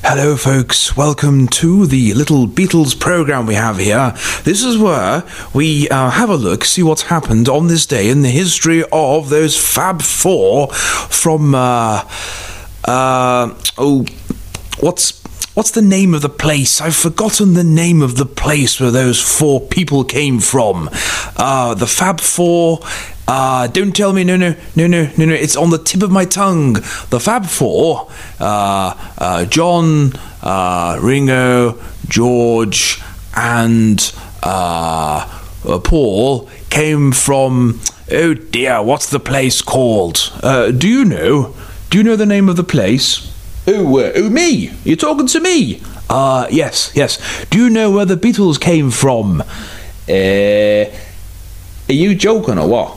Hello folks, welcome to the Little Beatles program we have here. This is where we have a look, see what's happened on this day in the history of those Fab Four from, what's the name of the place? I've forgotten the name of the place where those four people came from. The Fab Four... don't tell me, no, it's on the tip of my tongue. The Fab Four, John, Ringo, George, and Paul came from, oh dear, what's the place called? Do you know the name of the place? Oh, me? You're talking to me? Yes. Do you know where the Beatles came from? Are you joking or what?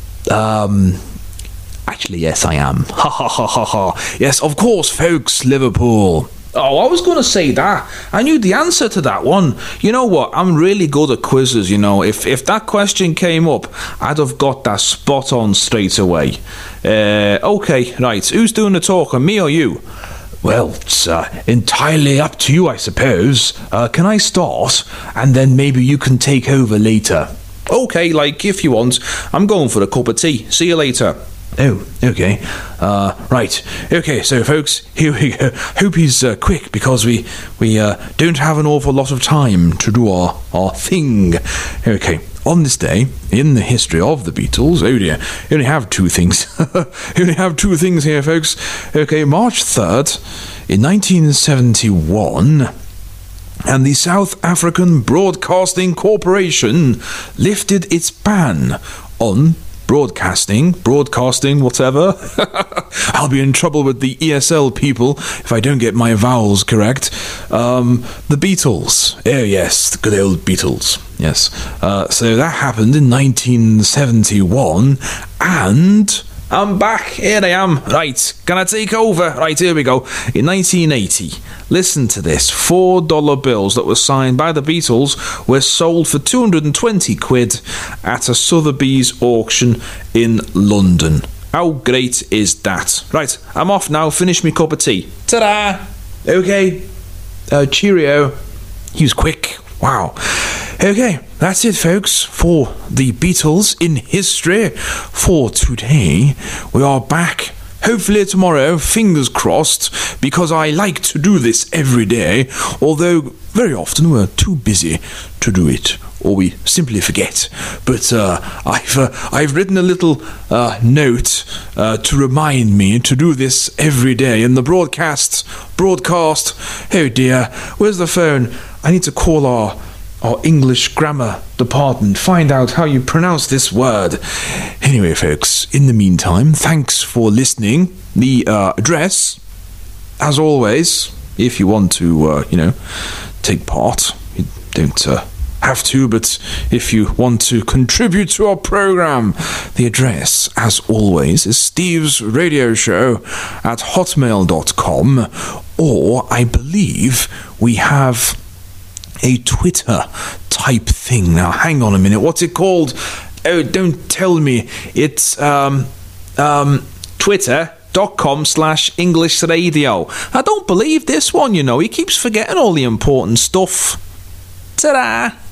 Actually, yes, I am. Ha ha ha ha ha. Yes, of course, folks, Liverpool. Oh, I was going to say that. I knew the answer to that one. You know what? I'm really good at quizzes, you know. If that question came up, I'd have got that spot on straight away. Okay, right. Who's doing the talking, me or you? Well, it's entirely up to you, I suppose. Can I start? And then maybe you can take over later. Okay, like, if you want. I'm going for a cup of tea. See you later. Oh, okay. Right. Okay, so, folks, here we go. Hope he's quick, because we don't have an awful lot of time to do our thing. Okay, on this day, in the history of the Beatles, oh dear, you only have two things. You only have two things here, folks. Okay, March 3rd, in 1971... and the South African Broadcasting Corporation lifted its ban on broadcasting, whatever. I'll be in trouble with the ESL people if I don't get my vowels correct. The Beatles. Oh, yes, the good old Beatles. Yes. So that happened in 1971, and... I'm back, here I am. Right, can I take over? Right, here we go. In 1980, listen to this, $4 bills that were signed by the Beatles were sold for 220 quid at a Sotheby's auction in London. How great is that? Right, I'm off now, finish me cup of tea. Ta-da! Okay, cheerio. He was quick, wow. Okay, that's it, folks, for the Beatles in history for today. We are back, hopefully tomorrow, fingers crossed, because I like to do this every day, although very often we're too busy to do it, or we simply forget. But I've written a little note to remind me to do this every day in the broadcast. Oh dear, where's the phone? I need to call our English grammar department, find out how you pronounce this word. Anyway, folks, in the meantime, thanks for listening. The address, as always, if you want to, take part, you don't have to, but if you want to contribute to our program, the address, as always, is stevesradioshow@hotmail.com, or I believe we have a Twitter type thing. Now, hang on a minute. What's it called? Oh, don't tell me. It's Twitter.com/English Radio. I don't believe this one, you know. He keeps forgetting all the important stuff. Ta-da!